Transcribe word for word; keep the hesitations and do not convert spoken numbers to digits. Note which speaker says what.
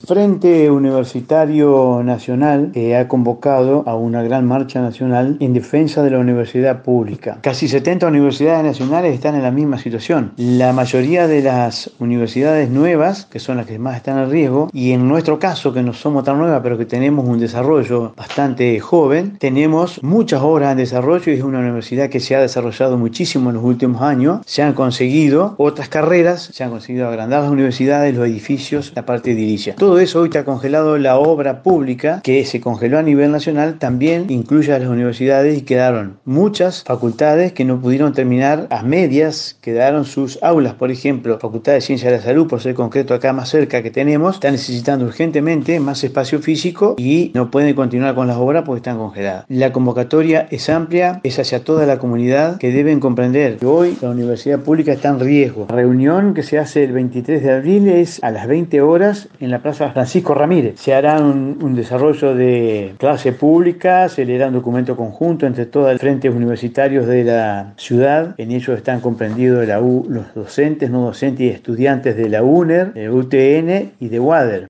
Speaker 1: Frente Universitario Nacional eh, ha convocado a una gran marcha nacional en defensa de la universidad pública. Casi setenta universidades nacionales están en la misma situación. La mayoría de las universidades nuevas, que son las que más están en riesgo, y en nuestro caso, que no somos tan nuevas, pero que tenemos un desarrollo bastante joven, tenemos muchas obras en desarrollo y es una universidad que se ha desarrollado muchísimo en los últimos años. Se han conseguido otras carreras, se han conseguido agrandar las universidades, los edificios, la parte edilicia. Todo eso hoy está congelado. La obra pública que se congeló a nivel nacional también incluye a las universidades y quedaron muchas facultades que no pudieron terminar a medias, quedaron sus aulas. Por ejemplo, Facultad de Ciencias de la Salud, por ser concreto acá más cerca que tenemos, está necesitando urgentemente más espacio físico y no pueden continuar con las obras porque están congeladas. La convocatoria es amplia, es hacia toda la comunidad, que deben comprender que hoy la universidad pública está en riesgo. La reunión que se hace el veintitrés de abril es a las veinte horas en la Plaza Francisco Ramírez. Se hará un, un desarrollo de clase pública, se leerá un documento conjunto entre todos los frentes universitarios de la ciudad. En ellos están comprendidos la U, los docentes, no docentes y estudiantes de la UNER, de U T N y de WADER.